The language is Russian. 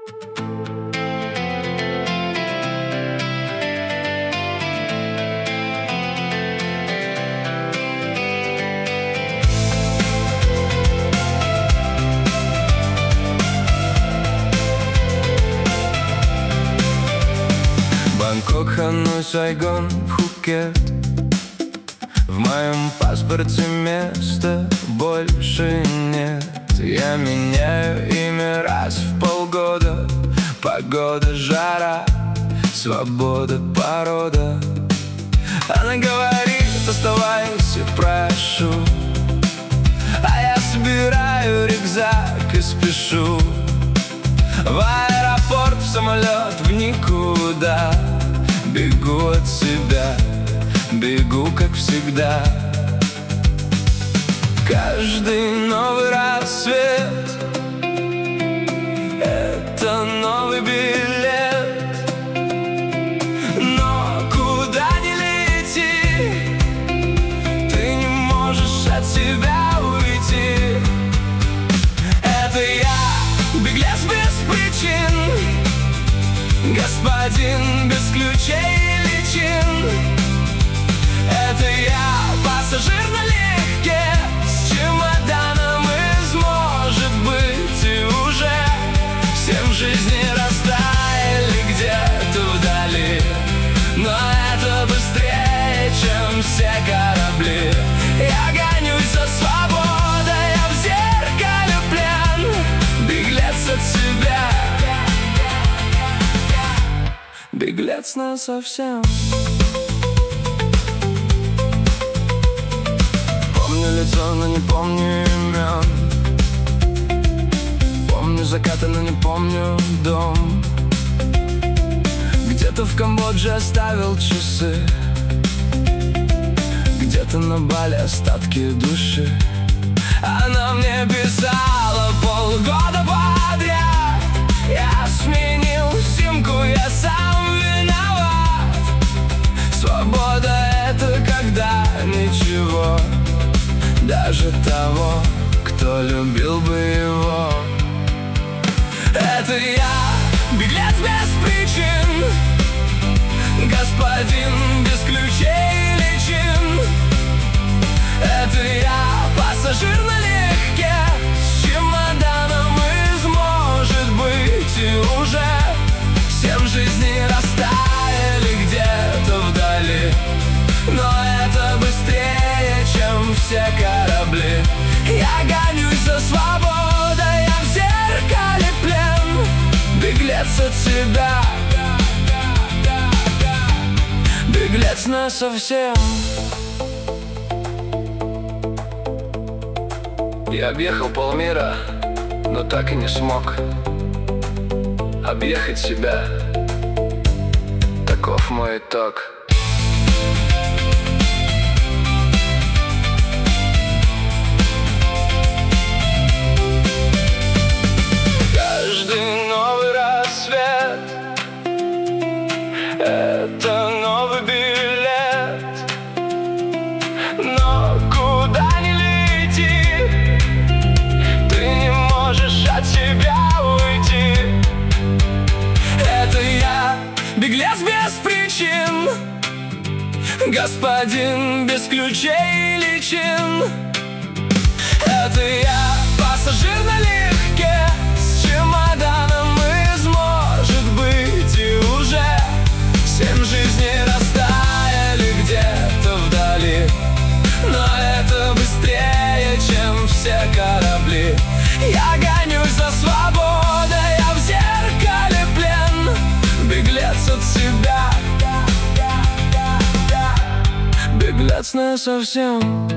Бангкок, Ханой, Сайгон, Пхукет. В моем паспорте места больше нет. Я меняю имя раз в полгода. Погода, жара, свобода, порода. Она говорит: оставайся, прошу. А я собираю рюкзак и спешу в аэропорт, в самолет, в никуда. Бегу от себя, бегу, как всегда. Каждый новый рассвет — это новый билет. Но куда ни лети, ты не можешь от себя уйти. Это я, беглец без причин, господин без ключей и личин. Это я, пассажир налегке, с чемоданом из, может быть, и уже 7 жизней растаяли где-то вдали. Но это быстрее, чем все корабли. Я гонюсь за свободой, я в зеркале плен, беглец от себя, беглец насовсем. Помню лицо, но не помню имен. Помню закаты, но не помню дом. Где-то в Камбодже оставил часы, где-то на Бали остатки души. Она мне писала полгода подряд: я сменил симку, я сам виноват. Свобода — это когда ничего, даже того, кто любил бы его. Это я, беглец без причин, господин без ключей и личин. Это я, пассажир налегке, с чемоданом из, может быть, и уже 7 жизней растаяли где-то вдали. Но это быстрее, чем все корабли. Я гонюсь за свободой, я в зеркале плен, беглец от себя, беглец насовсем. Я объехал полмира, но так и не смог объехать себя. Таков мой итог. Каждый новый рассвет — это новый билет. Но куда ни лети, ты не можешь от себя уйти. Это я, беглец без причин, господин без ключей и личин. Это я, пассажир налегке, с чемоданом из, может быть, и уже 7 жизней растаяли где-то вдали. Но это быстрее, чем все корабли. Я гонюсь за свободой, я в зеркале плен, беглец от себя, беглец насовсем.